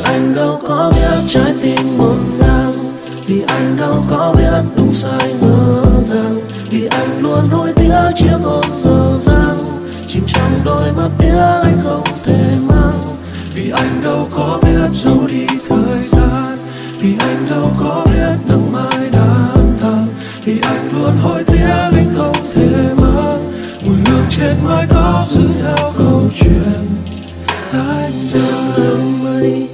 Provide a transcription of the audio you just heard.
anh đâu có biết trái tim ngổn ngang, vì anh đâu có biết đúng sai ngỡ ngàng, vì anh luôn nuối tiếc chiếc hôn dở dang chìm trong đôi mắt biết anh không thể mang, vì anh đâu có biết giấu đi thời gian, vì anh đâu có